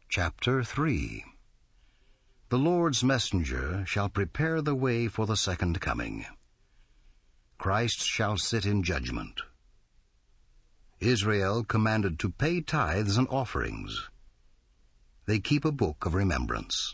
Chapter 3. The Lord's messenger shall prepare the way for the second coming. Christ shall sit in judgment. Israel commanded to pay tithes and offerings. They keep a book of remembrance.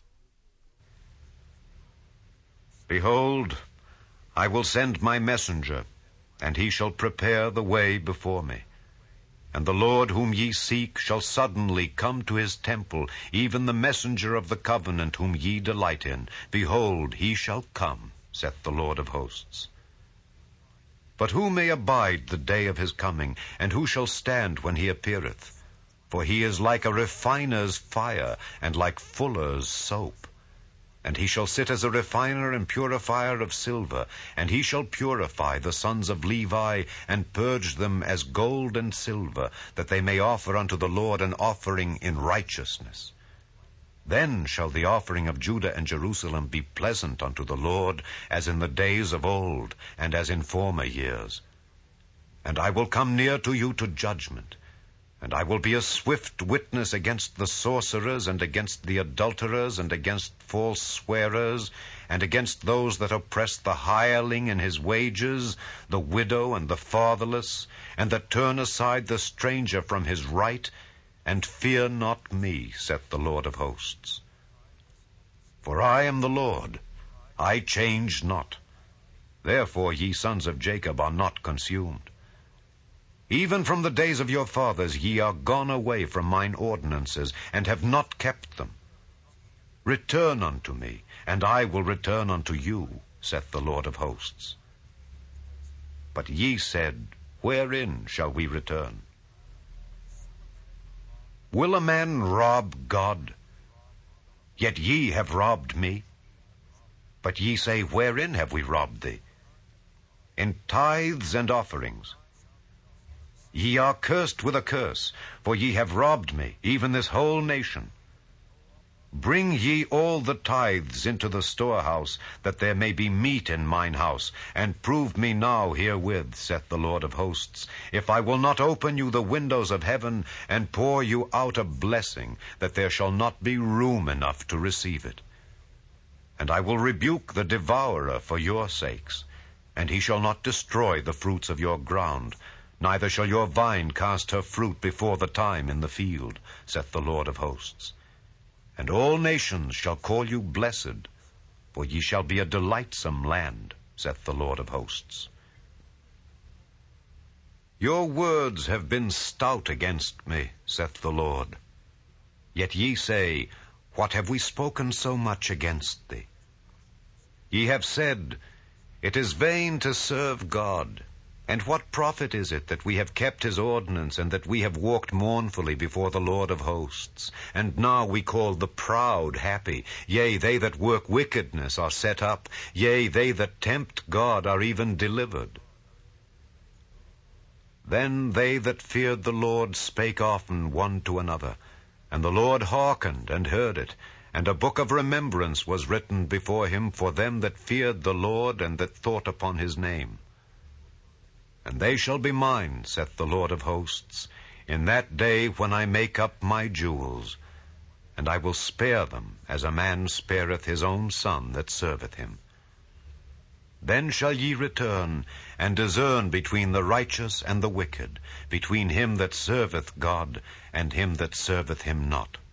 Behold, I will send my messenger, and he shall prepare the way before me. And the Lord whom ye seek shall suddenly come to his temple, even the messenger of the covenant whom ye delight in. Behold, he shall come, saith the Lord of hosts. But who may abide the day of his coming, and who shall stand when he appeareth? For he is like a refiner's fire, and like fuller's soap. And he shall sit as a refiner and purifier of silver, and he shall purify the sons of Levi, and purge them as gold and silver, that they may offer unto the Lord an offering in righteousness. Then shall the offering of Judah and Jerusalem be pleasant unto the Lord, as in the days of old, and as in former years. And I will come near to you to judgment. And I will be a swift witness against the sorcerers, and against the adulterers, and against false swearers, and against those that oppress the hireling in his wages, the widow and the fatherless, and that turn aside the stranger from his right, and fear not me, saith the Lord of hosts. For I am the Lord, I change not. Therefore ye sons of Jacob are not consumed. Even from the days of your fathers ye are gone away from mine ordinances, and have not kept them. Return unto me, and I will return unto you, saith the Lord of hosts. But ye said, Wherein shall we return? Will a man rob God? Yet ye have robbed me. But ye say, Wherein have we robbed thee? In tithes and offerings. Ye are cursed with a curse, for ye have robbed me, even this whole nation. Bring ye all the tithes into the storehouse, that there may be meat in mine house, and prove me now herewith, saith the Lord of hosts, if I will not open you the windows of heaven, and pour you out a blessing, that there shall not be room enough to receive it. And I will rebuke the devourer for your sakes, and he shall not destroy the fruits of your ground, neither shall your vine cast her fruit before the time in the field, saith the Lord of hosts. And all nations shall call you blessed, for ye shall be a delightsome land, saith the Lord of hosts. Your words have been stout against me, saith the Lord. Yet ye say, What have we spoken so much against thee? Ye have said, It is vain to serve God. And what profit is it that we have kept his ordinance, and that we have walked mournfully before the Lord of hosts? And now we call the proud happy. Yea, they that work wickedness are set up. Yea, they that tempt God are even delivered. Then they that feared the Lord spake often one to another, and the Lord hearkened and heard it. And a book of remembrance was written before him for them that feared the Lord, and that thought upon his name. And they shall be mine, saith the Lord of hosts, in that day when I make up my jewels, and I will spare them, as a man spareth his own son that serveth him. Then shall ye return, and discern between the righteous and the wicked, between him that serveth God, and him that serveth him not.